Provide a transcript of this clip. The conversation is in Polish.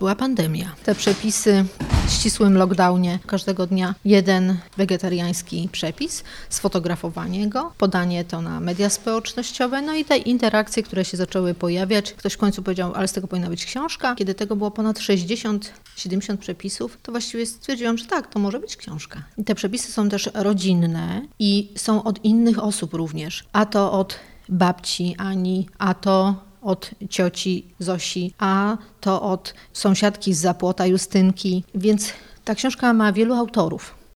była pandemia. Te przepisy w ścisłym lockdownie, każdego dnia jeden wegetariański przepis, sfotografowanie go, podanie to na media społecznościowe, no i te interakcje, które się zaczęły pojawiać. Ktoś w końcu powiedział, ale z tego powinna być książka. Kiedy tego było ponad 60-70 przepisów, to właściwie stwierdziłam, że tak, to może być książka. I te przepisy są też rodzinne i są od innych osób również, a to od babci Ani, a to od cioci Zosi, a to od sąsiadki z Zapłota Justynki, więc ta książka ma wielu autorów.